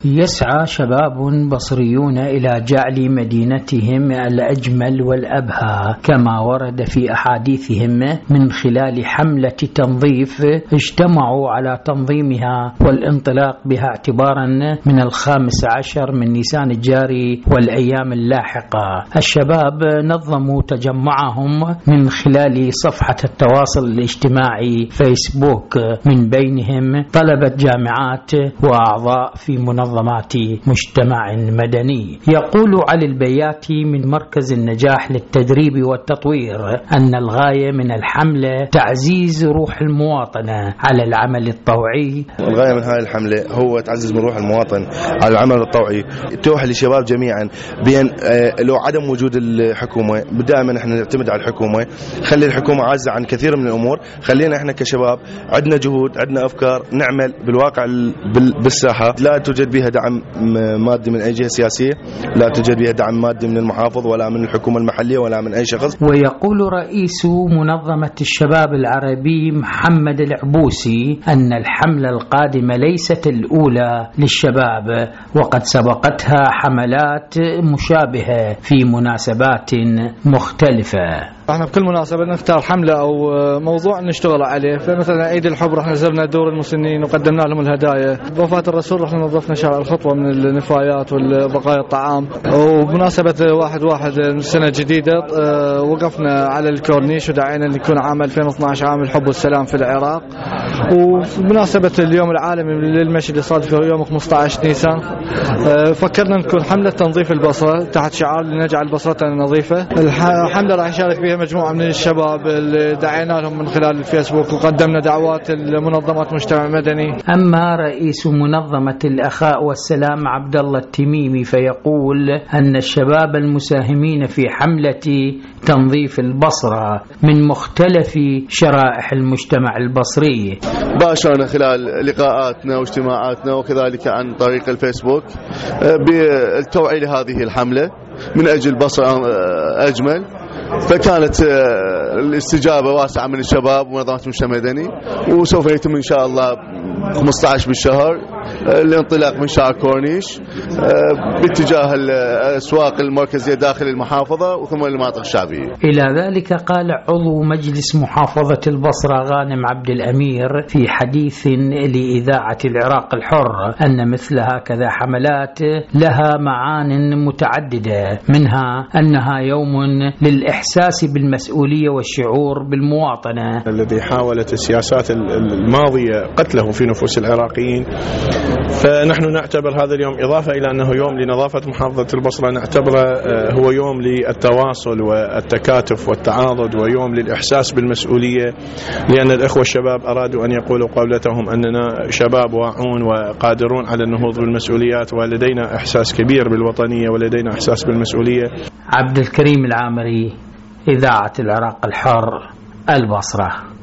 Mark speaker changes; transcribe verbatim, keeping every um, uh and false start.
Speaker 1: يسعى شباب بصريون إلى جعل مدينتهم الأجمل والأبهى كما ورد في أحاديثهم من خلال حملة تنظيف اجتمعوا على تنظيمها والانطلاق بها اعتبارا من الخامس عشر من نيسان الجاري والأيام اللاحقة. الشباب نظموا تجمعهم من خلال صفحة التواصل الاجتماعي فيسبوك، من بينهم طلبة جامعات وأعضاء في منظمات مجتمع مدني. يقول علي البياتي من مركز النجاح للتدريب والتطوير أن الغاية من الحملة تعزيز روح المواطنة على العمل الطوعي.
Speaker 2: الغاية من هذه الحملة هو تعزيز من روح المواطن على العمل الطوعي، توحي للشباب جميعا بأن لو عدم وجود الحكومة دائما نحن نعتمد على الحكومة، خلي الحكومة عاجزة عن كثير من الأمور، خلينا احنا كشباب عندنا جهود عندنا أفكار نعمل بالواقع بالساحة. لا توجد بها دعم مادي من أي جهة سياسية، لا توجد بها دعم مادي من المحافظ ولا من الحكومة المحلية ولا من أي شخص.
Speaker 1: ويقول رئيس منظمة الشباب العربي محمد العبوسي أن الحملة القادمة ليست الأولى للشباب، وقد سبقتها حملات مشابهة في مناسبات مختلفة.
Speaker 3: احنا بكل مناسبة نختار حملة أو موضوع نشتغل عليه، فمثلا عيد الحب رح نزلنا دور المسنين وقدمنا لهم الهدايا، وفاة الرسول رح نظفنا شارع الخطوة من النفايات والبقايا الطعام، وبمناسبة واحد واحد السنة الجديدة وقفنا على الكورنيش ودعينا أن يكون عام ألفين واثناشر عام الحب والسلام في العراق. وبمناسبة اليوم العالمي للمشي اللي صار في يوم خمسة عشر نيسان فكرنا نكون حملة تنظيف البصرة تحت شعار لنجعل بصرتنا نظيفة. الحملة راح يشارك فيها مجموعة من الشباب اللي دعينا لهم من خلال الفيسبوك وقدمنا دعوات لمنظمات مجتمع مدني.
Speaker 1: أما رئيس منظمة الأخاء والسلام عبد الله التميمي فيقول أن الشباب المساهمين في حملة تنظيف البصرة من مختلف شرائح المجتمع البصري
Speaker 4: باشرنا خلال لقاءاتنا واجتماعاتنا وكذلك عن طريق الفيسبوك بالتوعية لهذه الحملة من أجل بصرة أجمل، فكانت الاستجابة واسعة من الشباب ومنظمة المجتمع المدني، وسوف يتم إن شاء الله خمسة عشر بالشهر الانطلاق من شارع كورنيش باتجاه الأسواق المركزية داخل المحافظة وثم المناطق الشعبية.
Speaker 1: إلى ذلك قال عضو مجلس محافظة البصرة غانم عبد الأمير في حديث لإذاعة العراق الحر أن مثل هكذا حملات لها معان متعددة، منها أنها يوم للإحساس بالمسؤولية والشعور بالمواطنة
Speaker 5: الذي حاولت السياسات الماضية قتله في نفوس العراقيين، فنحن نعتبر هذا اليوم إضافة إلى أنه يوم لنظافة محافظة البصرة نعتبره هو يوم للتواصل والتكاتف والتعاضد ويوم للإحساس بالمسؤولية، لأن الأخوة الشباب أرادوا أن يقولوا قولتهم أننا شباب واعون وقادرون على النهوض بالمسؤوليات ولدينا إحساس كبير بالوطنية ولدينا إحساس بالمسؤولية.
Speaker 1: عبد الكريم العامري، إذاعة العراق الحر، البصرة.